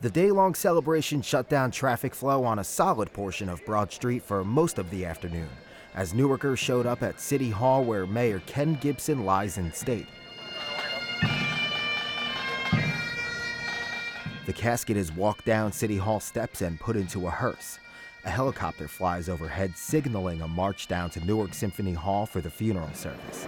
The day-long celebration shut down traffic flow on a solid portion of Broad Street for most of the afternoon, as Newarkers showed up at City Hall where Mayor Ken Gibson lies in state. The casket is walked down City Hall steps and put into a hearse. A helicopter flies overhead, signaling a march down to Newark Symphony Hall for the funeral service.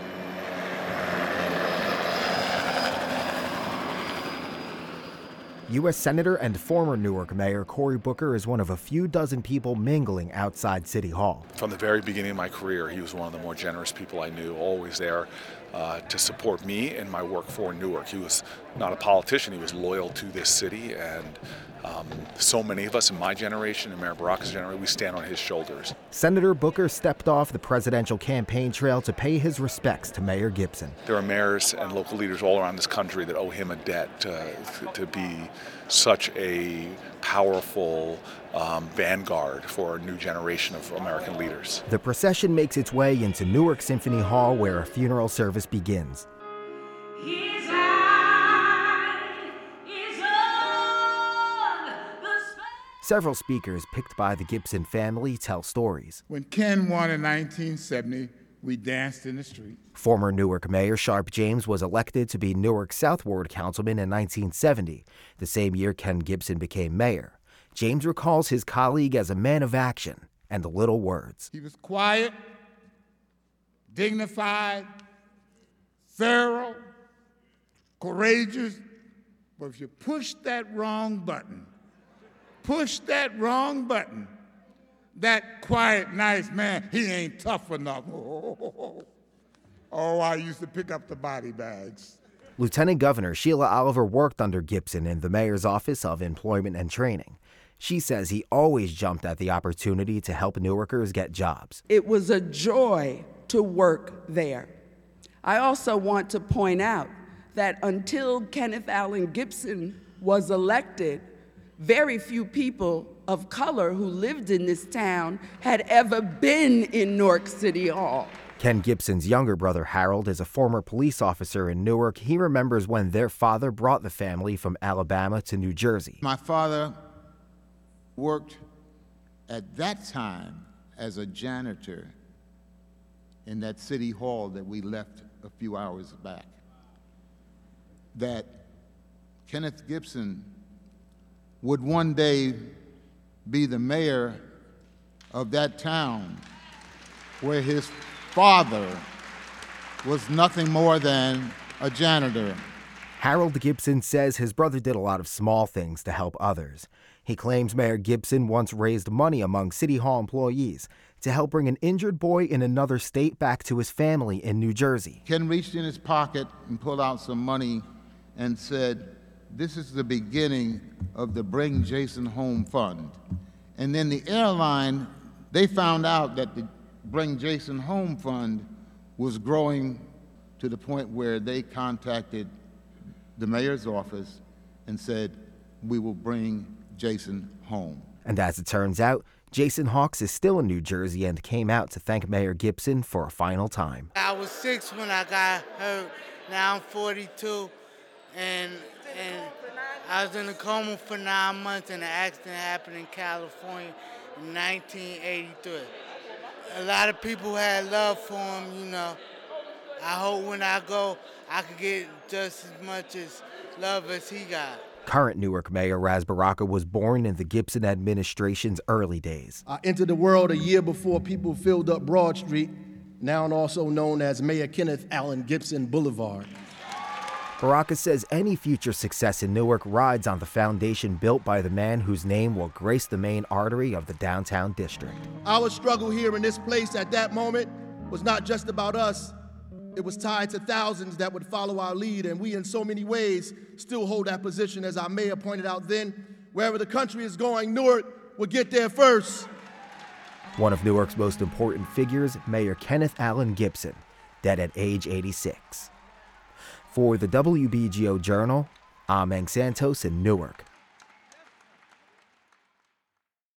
U.S. Senator and former Newark Mayor Cory Booker is one of a few dozen people mingling outside City Hall. From the very beginning of my career, he was one of the more generous people I knew, always there to support me and my work for Newark. He was not a politician, he was loyal to this city, and so many of us in my generation and Mayor Baraka's generation, we stand on his shoulders. Senator Booker stepped off the presidential campaign trail to pay his respects to Mayor Gibson. There are mayors and local leaders all around this country that owe him a debt to be such a powerful vanguard for a new generation of American leaders. The procession makes its way into Newark Symphony Hall where a funeral service begins. Several speakers picked by the Gibson family tell stories. When Ken won in 1970, we danced in the street. Former Newark Mayor Sharpe James was elected to be Newark South Ward councilman in 1970, the same year Ken Gibson became mayor. James recalls his colleague as a man of action and little words. He was quiet, dignified, thorough, courageous, but if you push that wrong button, that quiet, nice man, he ain't tough enough. Oh, I used to pick up the body bags. Lieutenant Governor Sheila Oliver worked under Gibson in the mayor's office of employment and training. She says he always jumped at the opportunity to help Newarkers get jobs. It was a joy to work there. I also want to point out that until Kenneth Allen Gibson was elected, very few people of color who lived in this town had ever been in Newark City Hall. Ken Gibson's younger brother Harold is a former police officer in Newark. He remembers when their father brought the family from Alabama to New Jersey. My father worked at that time as a janitor in that city hall that we left a few hours back. That Kenneth Gibson would one day be the mayor of that town where his father was nothing more than a janitor. Harold Gibson says his brother did a lot of small things to help others. He claims Mayor Gibson once raised money among City Hall employees to help bring an injured boy in another state back to his family in New Jersey. Ken reached in his pocket and pulled out some money and said, "This is the beginning of the Bring Jason Home Fund." And then the airline, they found out that the Bring Jason Home Fund was growing to the point where they contacted the mayor's office and said, "We will bring Jason home." And as it turns out, Jason Hawks is still in New Jersey and came out to thank Mayor Gibson for a final time. I was 6 when I got hurt. Now I'm 42, and I was in a coma for 9 months, and an accident happened in California in 1983. A lot of people had love for him, you know. I hope when I go, I could get just as much as love as he got. Current Newark Mayor Ras Baraka was born in the Gibson administration's early days. I entered the world a year before people filled up Broad Street, now also known as Mayor Kenneth Allen Gibson Boulevard. Baraka says any future success in Newark rides on the foundation built by the man whose name will grace the main artery of the downtown district. Our struggle here in this place at that moment was not just about us. It was tied to thousands that would follow our lead, and we in so many ways still hold that position. As our mayor pointed out then, wherever the country is going, Newark will get there first. One of Newark's most important figures, Mayor Kenneth Allen Gibson, dead at age 86. For the WBGO Journal, I'm Ang Santos in Newark.